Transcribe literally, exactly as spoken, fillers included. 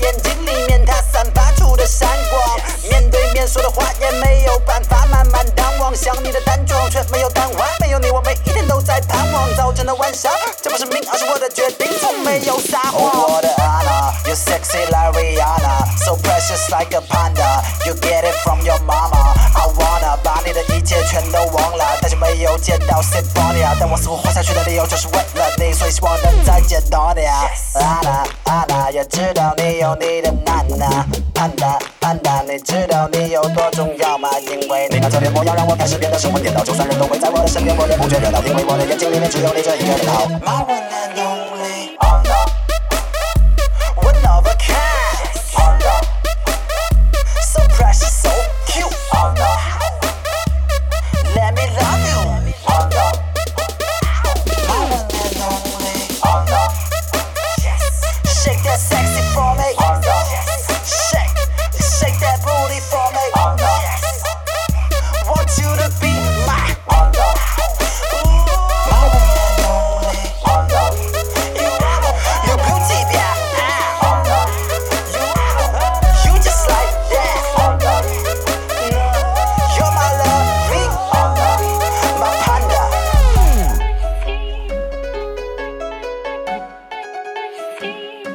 眼睛里面它散发出的闪光，面对面说的话也没有办法慢慢淡忘，想你的单装却没有淡化，没有你我每一天都在盼望，早晨的玩笑，这不是命，而是我的决定，从没有撒谎。我的 Anna, you sexy like Rihanna, so precious like a panda, you get it from your mama. I wanna 把你的一切全都忘了，但是没有见到 Symphonia， 但我似乎活下去的理由就是为了你，所以希望能再见到你。Anna Anna， 也知道你有你的娜娜，安达安达，你知道你有多重要吗？因为你那侧脸模样让我开始变得神魂颠倒，就算人都会在我的身边，我也不觉热闹，因为我的眼睛里面只有你这一个人好。My one and only Anna, one of a kind Anna, so precious, so cute Anna, let me love you Anna, my one and only Anna, shake that sexy for me Anna, shake, shake that booty for me Anna, want you to be my Anna, my one and only Anna, your beauty, yeah, Anna, you, you just like that Anna, you're my lovely Anna, my panda.